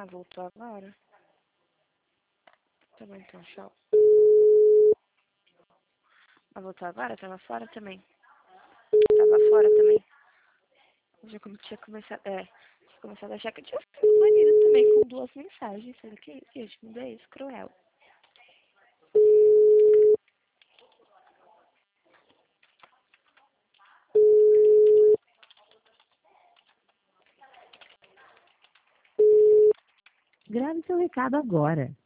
voltou agora? Tá bom, então, tchau. Ela voltou agora? Tava fora também. Tava fora também. Tinha começado a achar que eu tinha sido banida também com 2 mensagens. Falei, que isso, gente? Não é isso, cruel. Grave seu recado agora.